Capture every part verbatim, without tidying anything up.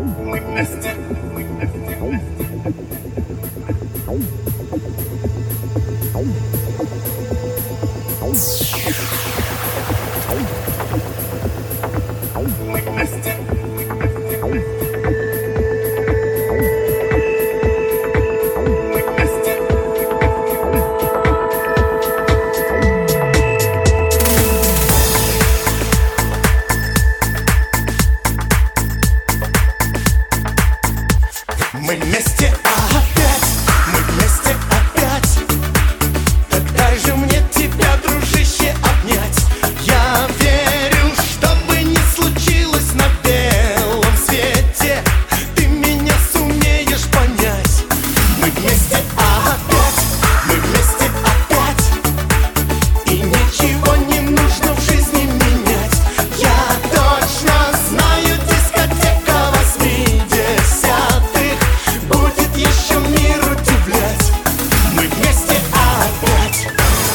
Мы вместе. Мы вместе. Мы вместе опять, мы вместе опять. Дай же мне тебя, дружище, обнять. Я верю, что бы ни случилось на белом свете, ты меня сумеешь понять. Мы вместе опять, мы вместе опять. И ничего не нужно в жизни менять. Я точно знаю, дискотека восьмидесятых будет еще мир удивлять. Мы вместе опять.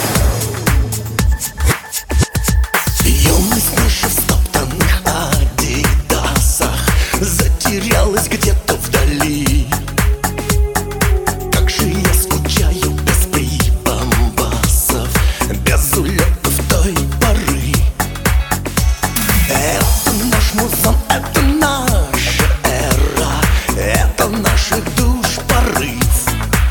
Юность наша в стоптанных адидасах затерялась где-то вдали. Как же я скучаю без прибамбасов, без улетов той поры. Это наш музон, это наша эра, это наших душ порыв.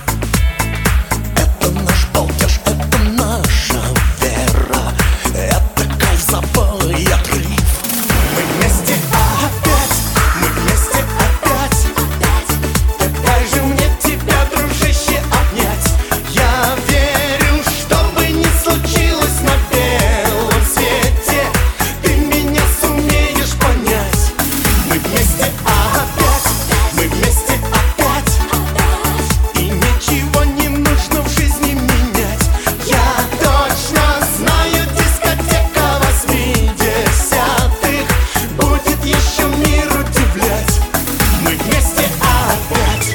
Это наш балдеж, это наша вера, это кайф, забой, отрыв. Мы вместе опять, мы вместе опять. Дай же мне тебя, дружище, обнять. Я верю, что бы ни случилось на белом свете, ты меня сумеешь понять. Мы вместе опять, мы вместе опять. И ничего не нужно в жизни менять. Я точно знаю, дискотека восьмидесятых будет еще мир удивлять. Мы вместе опять.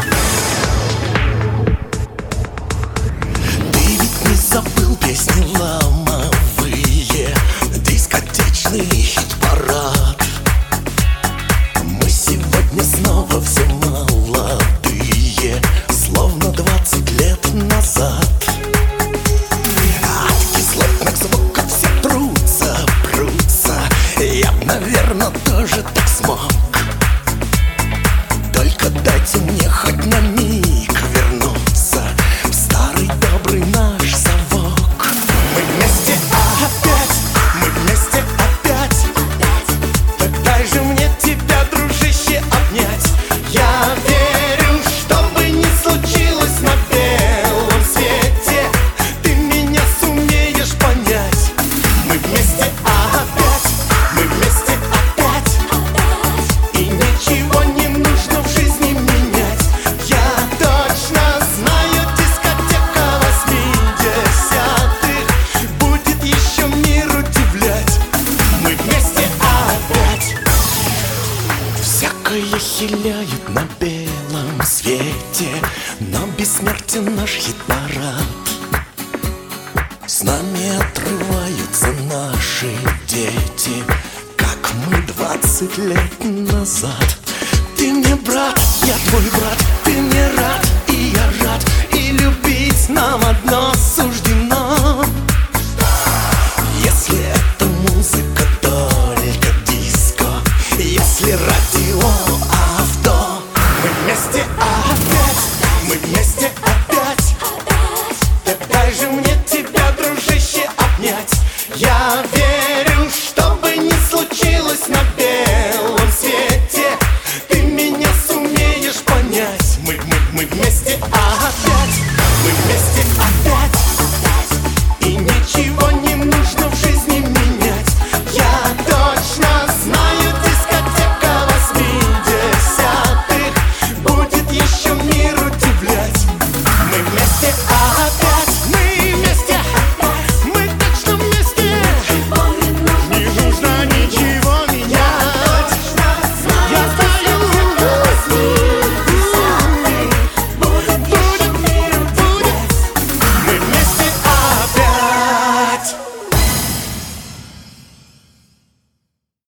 Ты ведь не забыл песни ломовые, дискотечный хит-парад. Мы сегодня снова все молодые, словно двадцать лет назад. От кислотных звуков все трутся, прутся. Я б, наверно, тоже так смог. Только дайте мне хоть на миг вернуться в старый добрый наш совок. Мы вместе опять, мы вместе опять. Дай же мне тебя, дружище, обнять. Я верю, что бы ни случилось на белом свете, ты меня сумеешь понять. Мы вместе опять, мы вместе опять. И ничего не нужно в жизни менять. Я точно знаю, дискотека восьмидесятых будет еще мир удивлять. Мы вместе опять. Всякое хиляют на белом свете, но бессмертен наш хит-парад. С нами отрываются наши дети, как мы двадцать лет назад. Ты мне брат, я твой брат, ты мне рад, и я рад, и любить нам одно суждено. Если это музыка, только диско, если ради